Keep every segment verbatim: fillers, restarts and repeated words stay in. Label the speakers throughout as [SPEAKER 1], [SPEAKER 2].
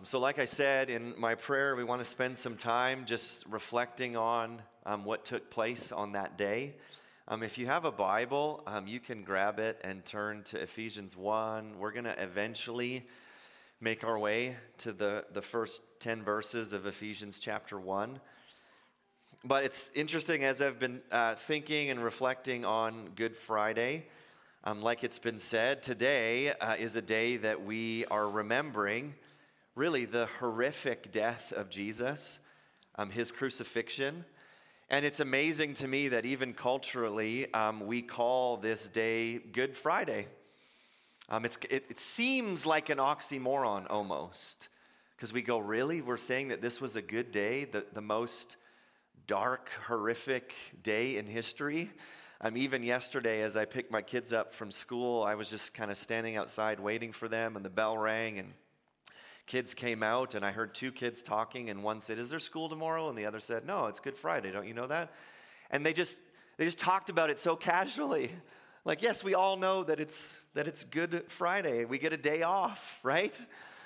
[SPEAKER 1] so like I said in my prayer, we want to spend some time just reflecting on um, what took place on that day. Um, if you have a Bible, um, you can grab it and turn to Ephesians one. We're going to eventually make our way to the, the first ten verses of Ephesians chapter one. But it's interesting as I've been uh, thinking and reflecting on Good Friday, um, like it's been said, today uh, is a day that we are remembering really the horrific death of Jesus, um, his crucifixion. And it's amazing to me that even culturally, um, we call this day Good Friday. Um, it's, it, it seems like an oxymoron almost, because we go, really? We're saying that this was a good day, the, the most dark, horrific day in history? Um, even yesterday, as I picked my kids up from school, I was just kind of standing outside waiting for them, and the bell rang, and kids came out, and I heard two kids talking, and one said, "Is there school tomorrow?" And the other said, "No, it's Good Friday. Don't you know that?" And they just they just talked about it so casually. Like, yes, we all know that it's that it's Good Friday. We get a day off, right?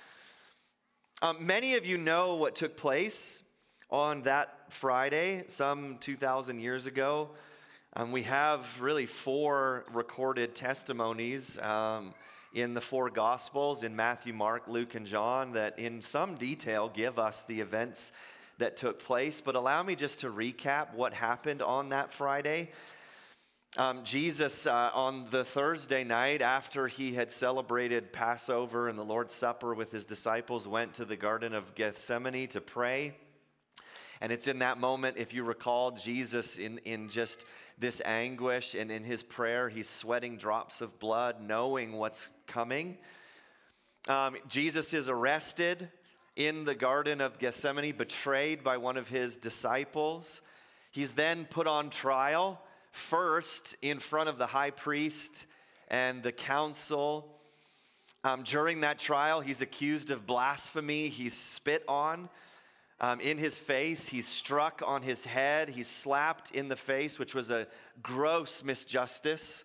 [SPEAKER 1] Um, many of you know what took place on that Friday, some two thousand years ago. Um, we have really four recorded testimonies um, in the four Gospels, in Matthew, Mark, Luke, and John, that in some detail give us the events that took place. But allow me just to recap what happened on that Friday. Um, Jesus, uh, on the Thursday night, after he had celebrated Passover and the Lord's Supper with his disciples, went to the Garden of Gethsemane to pray. And it's in that moment, if you recall, Jesus in, in just this anguish, and in his prayer, he's sweating drops of blood, knowing what's coming. Um, Jesus is arrested in the Garden of Gethsemane, betrayed by one of his disciples. He's then put on trial, first in front of the high priest and the council. Um, during that trial, he's accused of blasphemy. He's spit on Um, in his face, he's struck on his head, he's slapped in the face, which was a gross misjustice.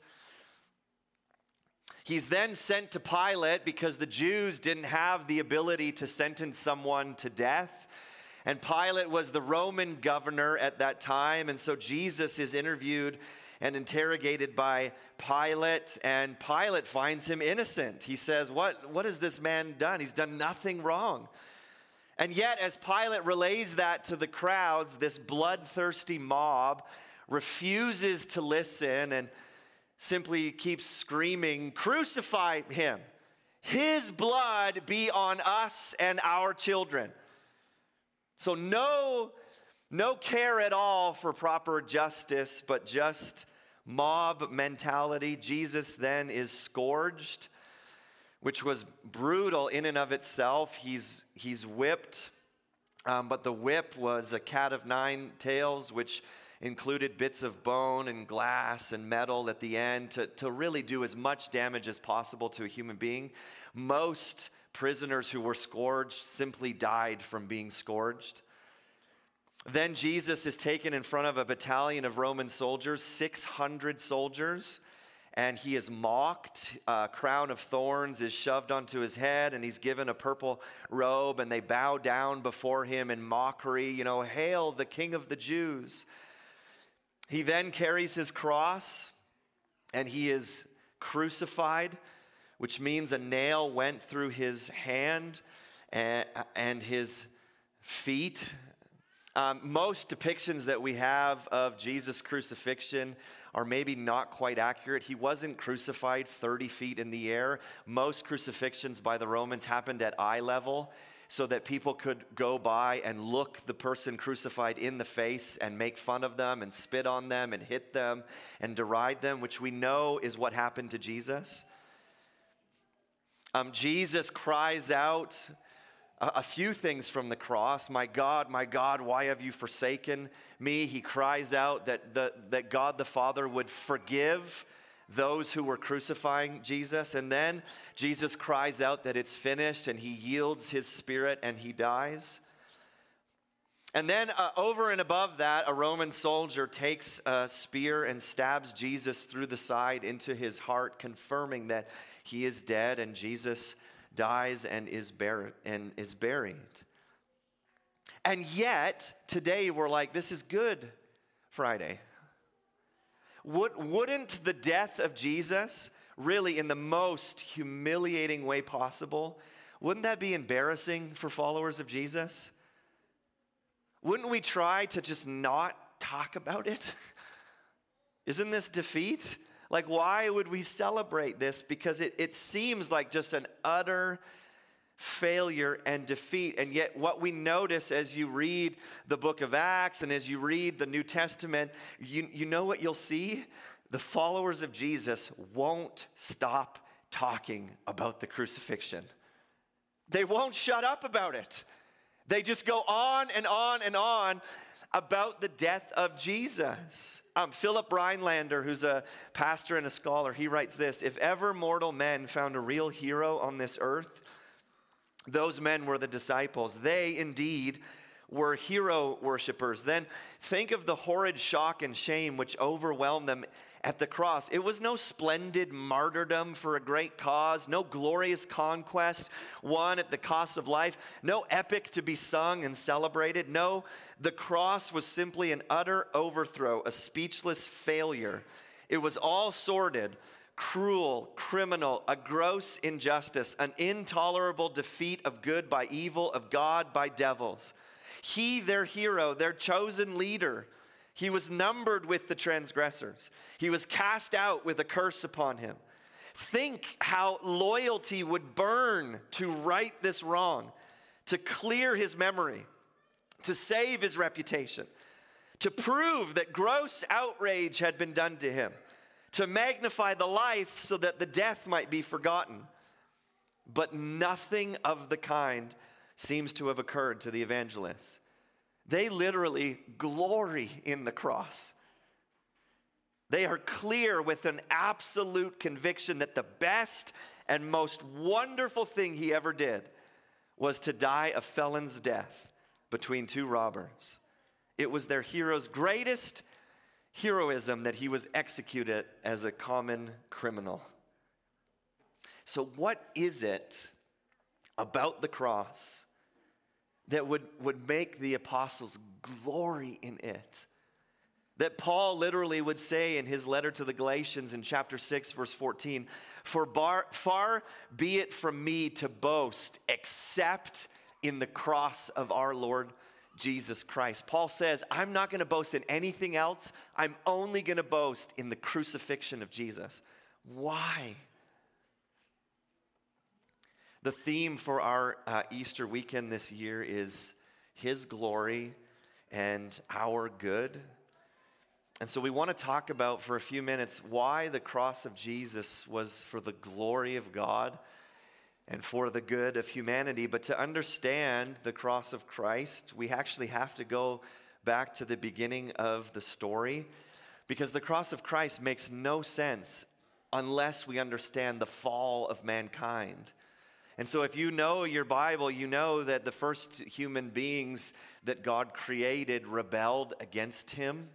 [SPEAKER 1] He's then sent to Pilate because the Jews didn't have the ability to sentence someone to death. And Pilate was the Roman governor at that time, and so Jesus is interviewed and interrogated by Pilate, and Pilate finds him innocent. He says, what, what has this man done? He's done nothing wrong. And yet, as Pilate relays that to the crowds, this bloodthirsty mob refuses to listen and simply keeps screaming, "Crucify him! His blood be on us and our children." So no, no care at all for proper justice, but just mob mentality. Jesus then is scourged, which was brutal in and of itself. He's, he's whipped, um, but the whip was a cat of nine tails, which included bits of bone and glass and metal at the end to, to really do as much damage as possible to a human being. Most prisoners who were scourged simply died from being scourged. Then Jesus is taken in front of a battalion of Roman soldiers, six hundred soldiers, and he is mocked. A crown of thorns is shoved onto his head, and he's given a purple robe, and they bow down before him in mockery. You know, "Hail the King of the Jews." He then carries his cross, and he is crucified, which means a nail went through his hand and, and his feet. Um, most depictions that we have of Jesus' crucifixion are maybe not quite accurate. He wasn't crucified thirty feet in the air. Most crucifixions by the Romans happened at eye level so that people could go by and look the person crucified in the face and make fun of them and spit on them and hit them and deride them, which we know is what happened to Jesus. Um, Jesus cries out a few things from the cross. "My God, my God, why have you forsaken me?" He cries out that, the, that God the Father would forgive those who were crucifying Jesus. And then Jesus cries out that it's finished, and he yields his spirit and he dies. And then uh, over and above that, a Roman soldier takes a spear and stabs Jesus through the side into his heart, confirming that he is dead, and Jesus dies and is buried and is buried. And yet, today we're like, this is Good Friday. Would, wouldn't the death of Jesus, really in the most humiliating way possible, wouldn't that be embarrassing for followers of Jesus? Wouldn't we try to just not talk about it? Isn't this defeat? Like, why would we celebrate this? Because it, it seems like just an utter failure and defeat. And yet what we notice as you read the book of Acts and as you read the New Testament, you, you know what you'll see? The followers of Jesus won't stop talking about the crucifixion. They won't shut up about it. They just go on and on and on about the death of Jesus. Um, Philip Rhinelander, who's a pastor and a scholar, he writes this: if ever mortal men found a real hero on this earth, those men were the disciples. They indeed were hero worshipers. Then think of the horrid shock and shame which overwhelmed them at the cross. It was no splendid martyrdom for a great cause, no glorious conquest won at the cost of life, no epic to be sung and celebrated. No, the cross was simply an utter overthrow, a speechless failure. It was all sordid, cruel, criminal, a gross injustice, an intolerable defeat of good by evil, of God by devils. He, their hero, their chosen leader, he was numbered with the transgressors. He was cast out with a curse upon him. Think how loyalty would burn to right this wrong, to clear his memory, to save his reputation, to prove that gross outrage had been done to him, to magnify the life so that the death might be forgotten. But nothing of the kind seems to have occurred to the evangelists. They literally glory in the cross. They are clear with an absolute conviction that the best and most wonderful thing he ever did was to die a felon's death between two robbers. It was their hero's greatest heroism that he was executed as a common criminal. So what is it about the cross that would, would make the apostles glory in it? That Paul literally would say in his letter to the Galatians in chapter six, verse fourteen, for bar, far be it from me to boast except in the cross of our Lord Jesus Christ. Paul says, I'm not going to boast in anything else. I'm only going to boast in the crucifixion of Jesus. Why? The theme for our uh, Easter weekend this year is His glory and our good. And so we want to talk about for a few minutes why the cross of Jesus was for the glory of God and for the good of humanity. But to understand the cross of Christ, we actually have to go back to the beginning of the story, because the cross of Christ makes no sense unless we understand the fall of mankind. And so if you know your Bible, you know that the first human beings that God created rebelled against Him.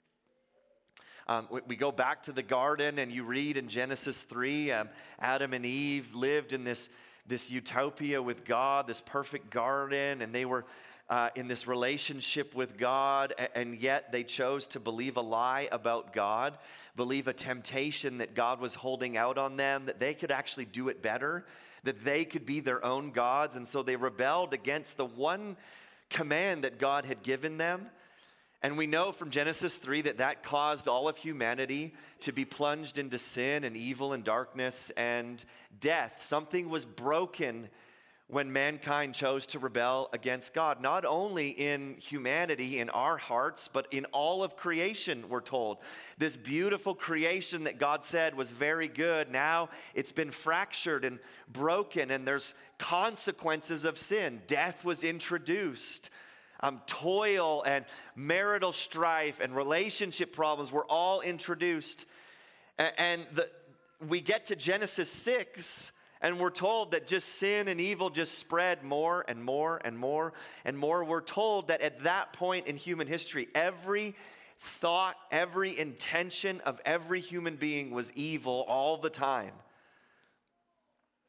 [SPEAKER 1] Um, we, we go back to the garden, and you read in Genesis three, um, Adam and Eve lived in this, this utopia with God, this perfect garden, and they were uh, in this relationship with God, and yet they chose to believe a lie about God, believe a temptation that God was holding out on them, that they could actually do it better, that they could be their own gods, and so they rebelled against the one command that God had given them. And we know from Genesis three that that caused all of humanity to be plunged into sin and evil and darkness and death. Something was broken when mankind chose to rebel against God, not only in humanity, in our hearts, but in all of creation, we're told. This beautiful creation that God said was very good, now it's been fractured and broken, and there's consequences of sin. Death was introduced. Um, toil and marital strife and relationship problems were all introduced. A- and the, we get to Genesis six, and we're told that just sin and evil just spread more and more and more and more. We're told that at that point in human history, every thought, every intention of every human being was evil all the time.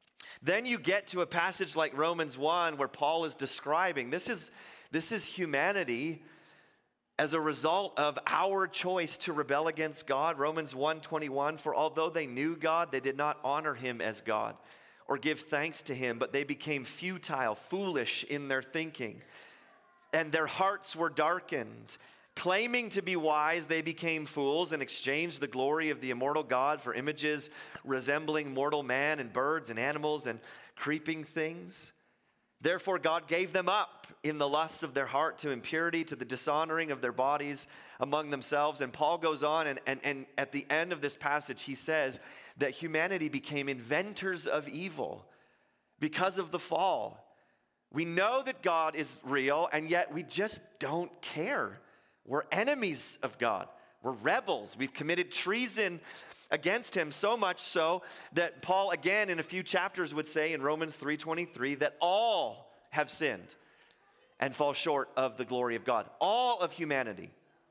[SPEAKER 1] Then you get to a passage like Romans one where Paul is describing this is, this is humanity as a result of our choice to rebel against God. Romans one twenty-one, for although they knew God, they did not honor him as God or give thanks to him, but they became futile, foolish in their thinking, and their hearts were darkened. Claiming to be wise, they became fools and exchanged the glory of the immortal God for images resembling mortal man and birds and animals and creeping things. Therefore, God gave them up in the lusts of their heart to impurity, to the dishonoring of their bodies among themselves. And Paul goes on, and, and, and at the end of this passage, he says that humanity became inventors of evil because of the fall. We know that God is real, and yet we just don't care. We're enemies of God. We're rebels. We've committed treason against him, so much so that Paul again in a few chapters would say in Romans three twenty-three that all have sinned and fall short of the glory of God. All of humanity.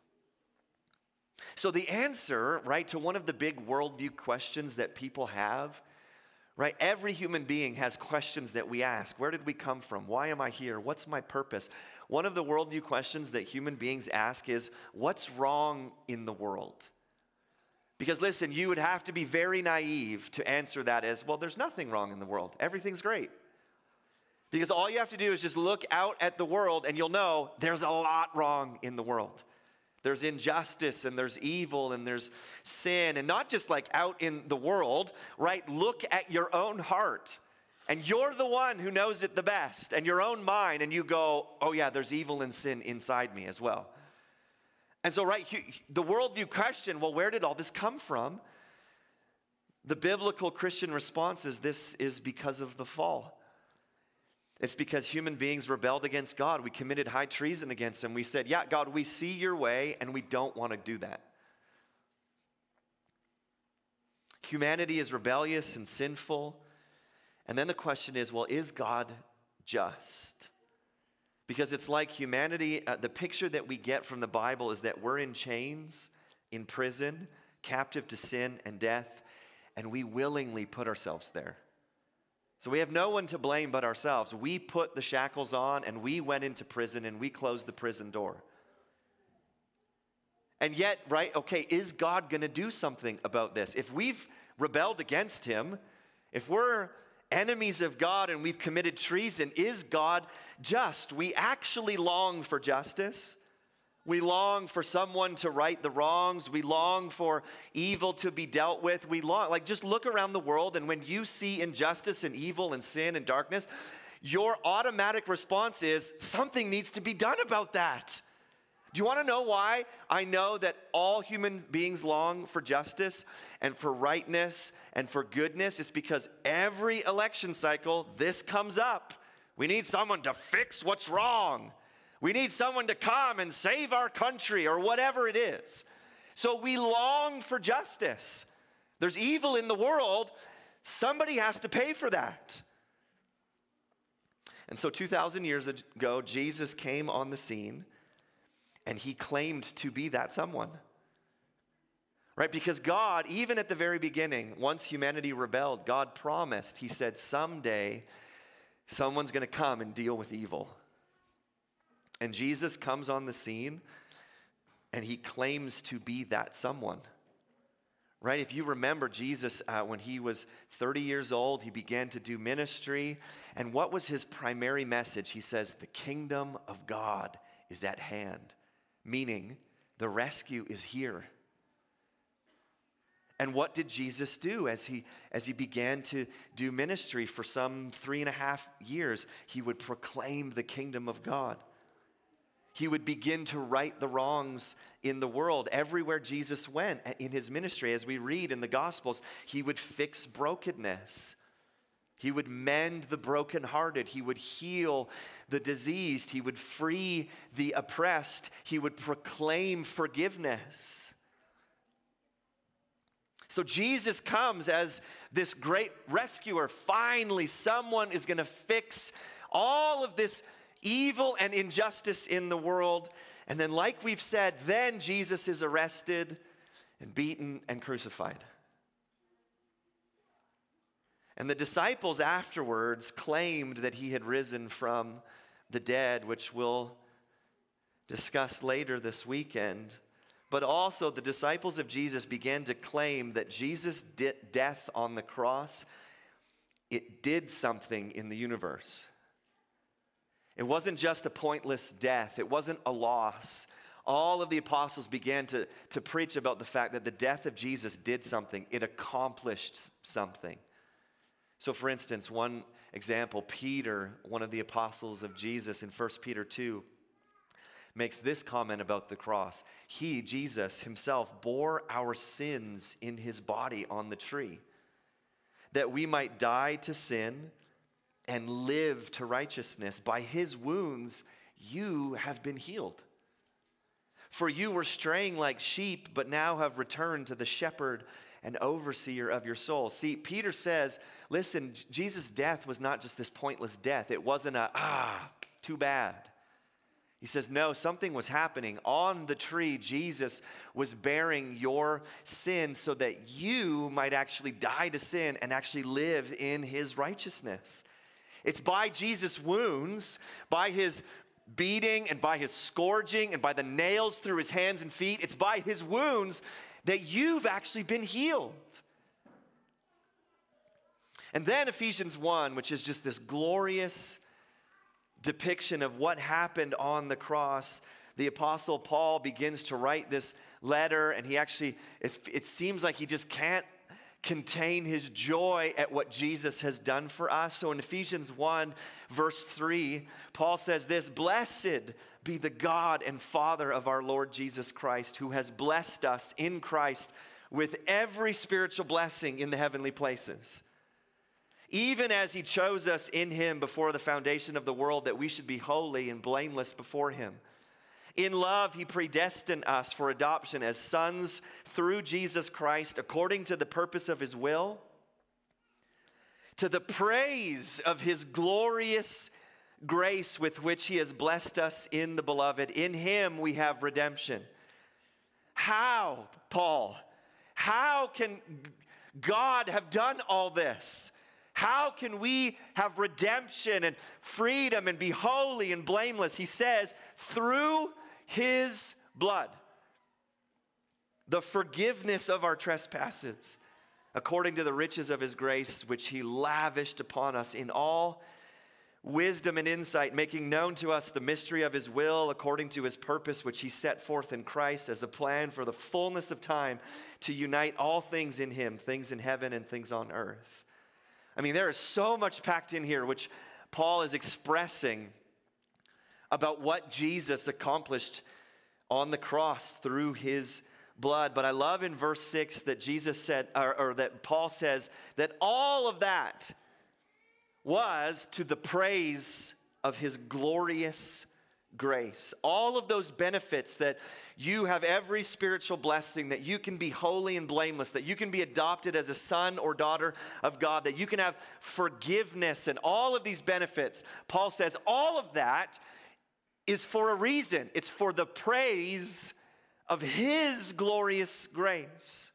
[SPEAKER 1] So the answer, right, to one of the big worldview questions that people have, right? Every human being has questions that we ask. Where did we come from? Why am I here? What's my purpose? One of the worldview questions that human beings ask is, what's wrong in the world? Because listen, you would have to be very naive to answer that as, well, there's nothing wrong in the world. Everything's great. Because all you have to do is just look out at the world and you'll know there's a lot wrong in the world. There's injustice and there's evil and there's sin, and not just like out in the world, right? Look at your own heart. And you're the one who knows it the best, and your own mind, and you go, oh yeah, there's evil and sin inside me as well. And so, right, the worldview question, well, where did all this come from? The biblical Christian response is this is because of the fall. It's because human beings rebelled against God. We committed high treason against him. We said, yeah, God, we see your way, and we don't want to do that. Humanity is rebellious and sinful. And then the question is, well, is God just? Because it's like humanity, uh, the picture that we get from the Bible is that we're in chains, in prison, captive to sin and death, and we willingly put ourselves there. So we have no one to blame but ourselves. We put the shackles on, and we went into prison, and we closed the prison door. And yet, right, okay, is God going to do something about this? If we've rebelled against him, if we're enemies of God and we've committed treason, is God just? We actually long for justice. We long for someone to right the wrongs. We long for evil to be dealt with. We long, like just look around the world, and when you see injustice and evil and sin and darkness, your automatic response is something needs to be done about that. Do you want to know why I know that all human beings long for justice and for rightness and for goodness? It's because every election cycle, this comes up. We need someone to fix what's wrong. We need someone to come and save our country or whatever it is. So we long for justice. There's evil in the world. Somebody has to pay for that. And so two thousand years ago, Jesus came on the scene. And he claimed to be that someone, right? Because God, even at the very beginning, once humanity rebelled, God promised, he said, someday someone's going to come and deal with evil. And Jesus comes on the scene, and he claims to be that someone, right? If you remember Jesus, uh, when he was thirty years old, he began to do ministry. And what was his primary message? He says, the kingdom of God is at hand. Meaning, the rescue is here. And what did Jesus do as he, as he began to do ministry for some three and a half years? He would proclaim the kingdom of God. He would begin to right the wrongs in the world. Everywhere Jesus went in his ministry, as we read in the Gospels, he would fix brokenness. He would mend the brokenhearted. He would heal the diseased. He would free the oppressed. He would proclaim forgiveness. So Jesus comes as this great rescuer. Finally, someone is going to fix all of this evil and injustice in the world. And then, like we've said, then Jesus is arrested and beaten and crucified. And the disciples afterwards claimed that he had risen from the dead, which we'll discuss later this weekend. But also the disciples of Jesus began to claim that Jesus' de- death on the cross, it did something in the universe. It wasn't just a pointless death. It wasn't a loss. All of the apostles began to, to preach about the fact that the death of Jesus did something. It accomplished something. So for instance, one example, Peter, one of the apostles of Jesus in First Peter two, makes this comment about the cross. He, Jesus himself, bore our sins in his body on the tree, that we might die to sin and live to righteousness. By his wounds you have been healed. For you were straying like sheep, but now have returned to the shepherd and overseer of your soul. See, Peter says, listen, Jesus' death was not just this pointless death. It wasn't a, ah, too bad. He says, no, something was happening. On the tree, Jesus was bearing your sin so that you might actually die to sin and actually live in his righteousness. It's by Jesus' wounds, by his beating and by his scourging and by the nails through his hands and feet, it's by his wounds that you've actually been healed. And then Ephesians one, which is just this glorious depiction of what happened on the cross. The Apostle Paul begins to write this letter, and he actually, it, it seems like he just can't contain his joy at what Jesus has done for us. So in Ephesians one, verse three, Paul says this, "Blessed be the God and Father of our Lord Jesus Christ, who has blessed us in Christ with every spiritual blessing in the heavenly places, even as he chose us in him before the foundation of the world, that we should be holy and blameless before him. In love, he predestined us for adoption as sons through Jesus Christ, according to the purpose of his will, to the praise of his glorious grace with which he has blessed us in the beloved. In him we have redemption." How, Paul? How can God have done all this? How can we have redemption and freedom and be holy and blameless? He says, through his blood, the forgiveness of our trespasses, according to the riches of his grace, which he lavished upon us in all wisdom and insight, making known to us the mystery of his will, according to his purpose, which he set forth in Christ as a plan for the fullness of time, to unite all things in him, things in heaven and things on earth. I mean, there is so much packed in here, which Paul is expressing about what Jesus accomplished on the cross through his blood. But I love in verse six that Jesus said, or, or that Paul says, that all of that was to the praise of his glorious grace. All of those benefits, that you have every spiritual blessing, that you can be holy and blameless, that you can be adopted as a son or daughter of God, that you can have forgiveness, and all of these benefits, Paul says all of that is for a reason. It's for the praise of his glorious grace.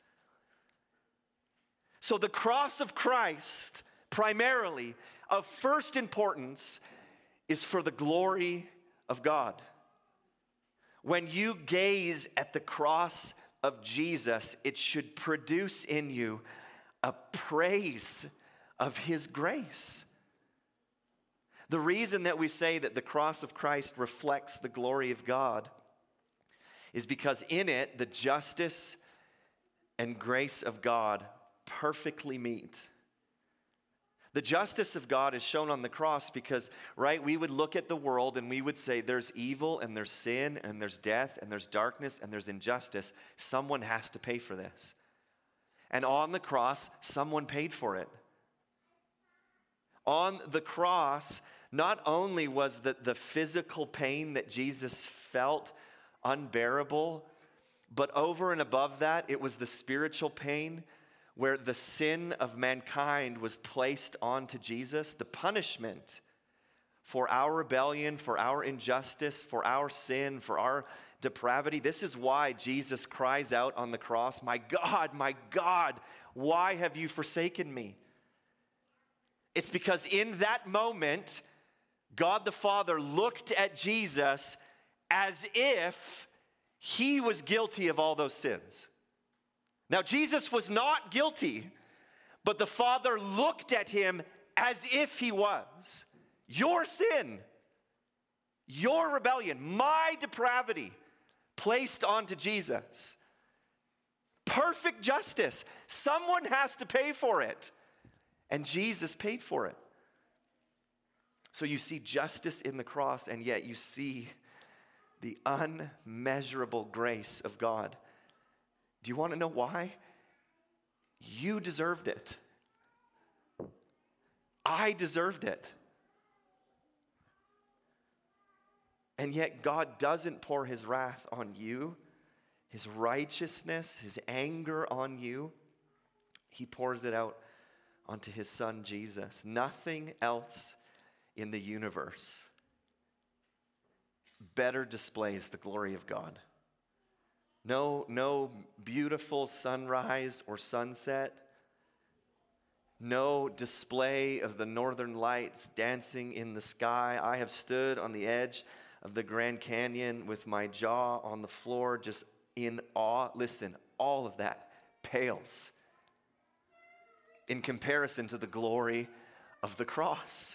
[SPEAKER 1] So the cross of Christ, primarily, of first importance, is for the glory of God. When you gaze at the cross of Jesus, it should produce in you a praise of his grace. The reason that we say that the cross of Christ reflects the glory of God is because in it, the justice and grace of God perfectly meet. The justice of God is shown on the cross because, right, we would look at the world and we would say there's evil and there's sin and there's death and there's darkness and there's injustice. Someone has to pay for this. And on the cross, someone paid for it. On the cross, not only was the, the physical pain that Jesus felt unbearable, but over and above that, it was the spiritual pain where the sin of mankind was placed onto Jesus. The punishment for our rebellion, for our injustice, for our sin, for our depravity. This is why Jesus cries out on the cross, "My God, my God, why have you forsaken me?" It's because in that moment, God the Father looked at Jesus as if he was guilty of all those sins. Now, Jesus was not guilty, but the Father looked at him as if he was. Your sin, your rebellion, my depravity placed onto Jesus. Perfect justice. Someone has to pay for it. And Jesus paid for it. So you see justice in the cross, and yet you see the unmeasurable grace of God. Do you want to know why? You deserved it. I deserved it. And yet God doesn't pour his wrath on you, his righteousness, his anger on you. He pours it out onto his son Jesus. Nothing else in the universe better displays the glory of God. No, no beautiful sunrise or sunset. No display of the northern lights dancing in the sky. I have stood on the edge of the Grand Canyon with my jaw on the floor, just in awe. Listen, all of that pales in comparison to the glory of the cross.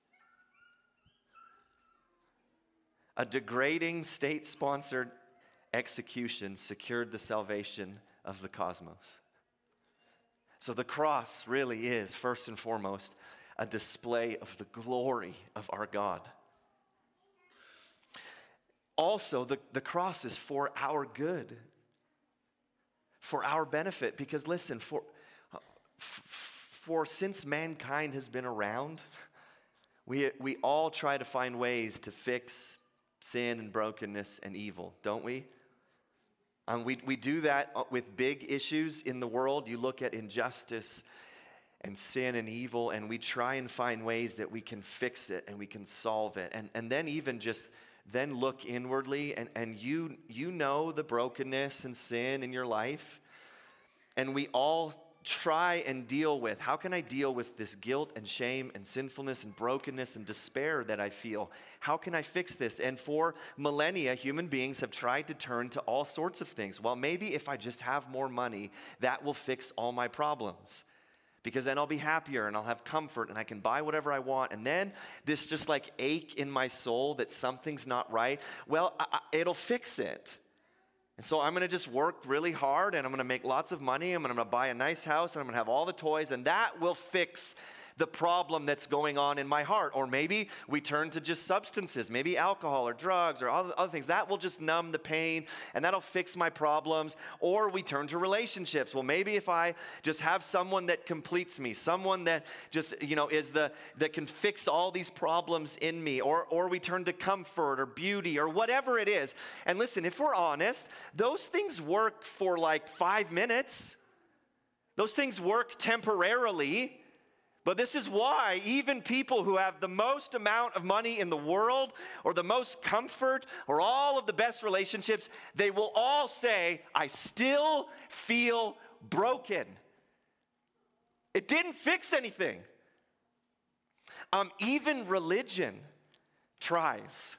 [SPEAKER 1] A degrading state-sponsored execution secured the salvation of the cosmos. So the cross really is, first and foremost, a display of the glory of our God. Also, the, the cross is for our good, for our benefit. Because listen, for, for since mankind has been around, we, we all try to find ways to fix sin and brokenness and evil, don't we? Um, we, we do that with big issues in the world. You look at injustice and sin and evil, and we try and find ways that we can fix it and we can solve it. And, and then even just then look inwardly, and, and you, you know the brokenness and sin in your life. And we all try and deal with, how can I deal with this guilt and shame and sinfulness and brokenness and despair that I feel? How can I fix this? And for millennia, human beings have tried to turn to all sorts of things. Well, maybe if I just have more money, that will fix all my problems. Because then I'll be happier and I'll have comfort and I can buy whatever I want. And then this just like ache in my soul that something's not right, well, I, I, it'll fix it. And so I'm going to just work really hard and I'm going to make lots of money. I'm going to buy a nice house and I'm going to have all the toys, and that will fix the problem that's going on in my heart. Or maybe we turn to just substances, maybe alcohol or drugs or other, other things. That will just numb the pain and that'll fix my problems. Or we turn to relationships. Well, maybe if I just have someone that completes me, someone that just, you know, is the, that can fix all these problems in me. Or, or we turn to comfort or beauty or whatever it is. And listen, if we're honest, those things work for like five minutes. Those things work temporarily. But this is why even people who have the most amount of money in the world or the most comfort or all of the best relationships, they will all say, I still feel broken. It didn't fix anything. Um, even religion tries.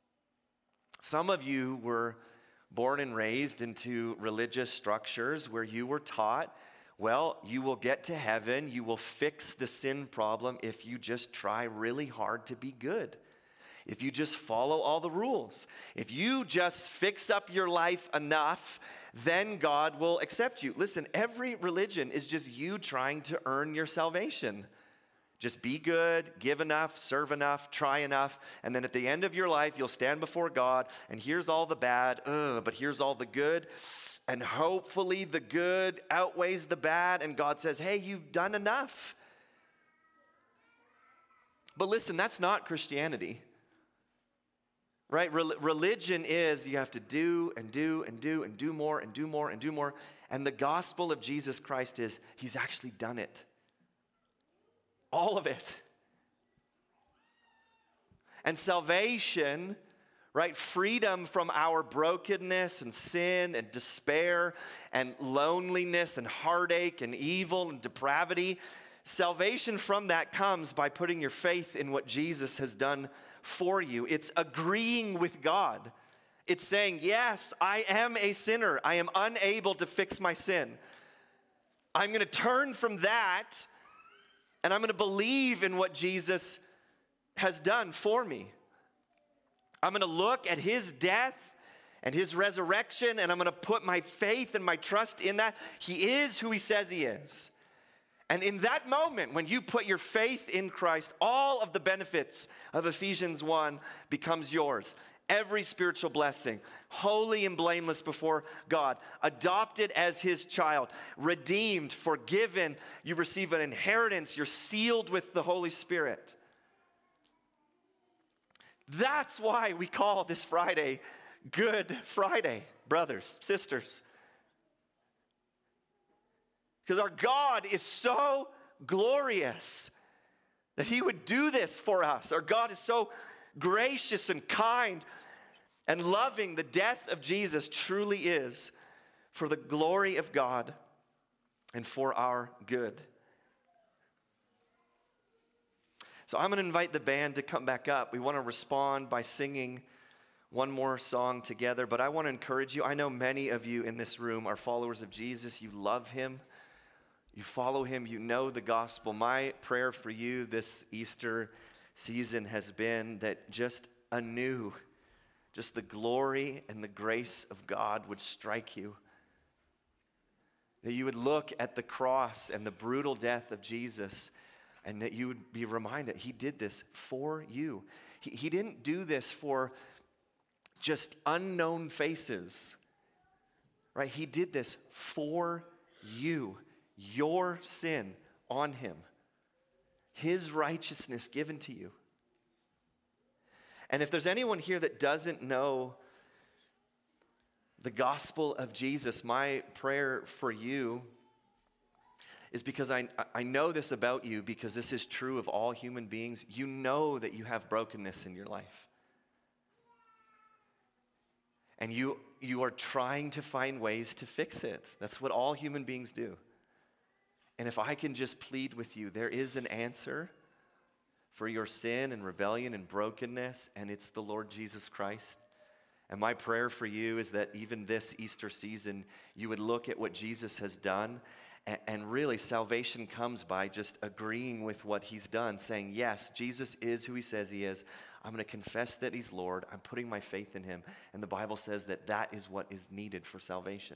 [SPEAKER 1] Some of you were born and raised into religious structures where you were taught, well, you will get to heaven, you will fix the sin problem if you just try really hard to be good. If you just follow all the rules. If you just fix up your life enough, then God will accept you. Listen, every religion is just you trying to earn your salvation. Just be good, give enough, serve enough, try enough, and then at the end of your life, you'll stand before God, and here's all the bad, ugh, but here's all the good. And hopefully the good outweighs the bad, and God says, hey, you've done enough. But listen, that's not Christianity, right? Re- religion is you have to do and do and do and do more and do more and do more. And the gospel of Jesus Christ is he's actually done it. All of it. And salvation, right? Freedom from our brokenness and sin and despair and loneliness and heartache and evil and depravity. salvation from that comes by putting your faith in what Jesus has done for you. It's agreeing with God. It's saying, yes, I am a sinner. I am unable to fix my sin. I'm going to turn from that, and I'm going to believe in what Jesus has done for me. I'm going to look at his death and his resurrection, and I'm going to put my faith and my trust in that. He is who he says he is. And in that moment, when you put your faith in Christ, all of the benefits of Ephesians one becomes yours. Every spiritual blessing, holy and blameless before God, adopted as his child, redeemed, forgiven, you receive an inheritance, you're sealed with the Holy Spirit. That's why we call this Friday Good Friday, brothers, sisters. Because our God is so glorious that he would do this for us. Our God is so gracious and kind and loving. The death of Jesus truly is for the glory of God and for our good. So I'm going to invite the band to come back up. We want to respond by singing one more song together, but I want to encourage you. I know many of you in this room are followers of Jesus. You love him. You follow him. You know the gospel. My prayer for you this Easter season has been that just anew, just the glory and the grace of God would strike you. That you would look at the cross and the brutal death of Jesus, and that you would be reminded he did this for you. He, he didn't do this for just unknown faces, right? He did this for you, your sin on him, his righteousness given to you. And if there's anyone here that doesn't know the gospel of Jesus, my prayer for you is because I, I know this about you, because this is true of all human beings. You know that you have brokenness in your life. And you, you are trying to find ways to fix it. That's what all human beings do. And if I can just plead with you, there is an answer for your sin and rebellion and brokenness, and it's the Lord Jesus Christ. And my prayer for you is that even this Easter season, you would look at what Jesus has done, and, and really salvation comes by just agreeing with what he's done, saying, yes, Jesus is who he says he is. I'm going to confess that he's Lord. I'm putting my faith in him. And the Bible says that that is what is needed for salvation.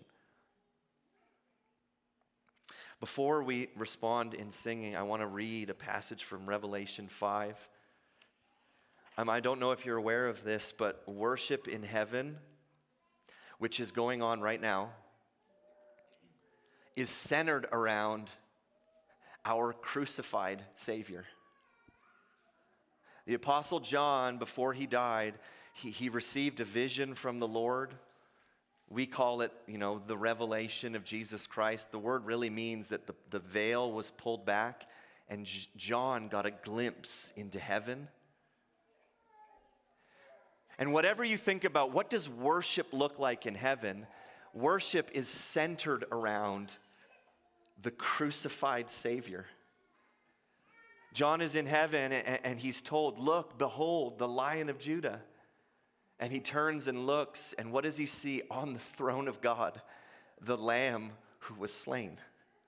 [SPEAKER 1] Before we respond in singing, I want to read a passage from Revelation five. Um, I don't know if you're aware of this, but worship in heaven, which is going on right now, is centered around our crucified Savior. The Apostle John, before he died, he, he received a vision from the Lord. We call it, you know, the revelation of Jesus Christ. The word really means that the, the veil was pulled back, and J- John got a glimpse into heaven. And whatever you think about, what does worship look like in heaven? Worship is centered around the crucified Savior. John is in heaven, and, and he's told, look, behold, the Lion of Judah. And he turns and looks, and what does he see on the throne of God? The Lamb who was slain.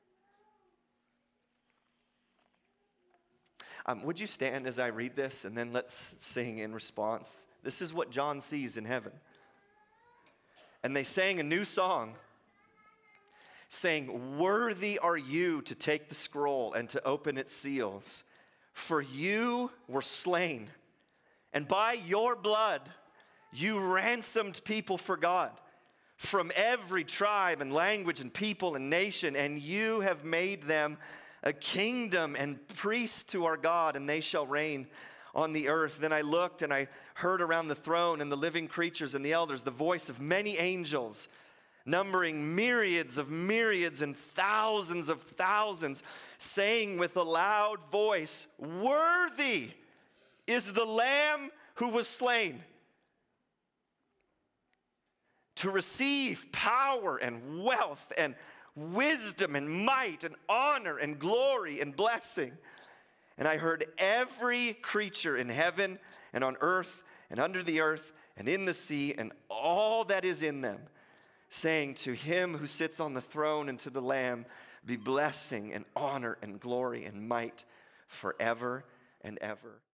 [SPEAKER 1] Um, would you stand as I read this, and then let's sing in response? This is what John sees in heaven. And they sang a new song, saying, worthy are you to take the scroll and to open its seals, for you were slain, and by your blood you ransomed people for God from every tribe and language and people and nation, and you have made them a kingdom and priests to our God, and they shall reign on the earth. Then I looked, and I heard around the throne and the living creatures and the elders the voice of many angels, numbering myriads of myriads and thousands of thousands, saying with a loud voice, worthy is the Lamb who was slain to receive power and wealth and wisdom and might and honor and glory and blessing. And I heard every creature in heaven and on earth and under the earth and in the sea and all that is in them, saying, to him who sits on the throne and to the Lamb be blessing and honor and glory and might forever and ever.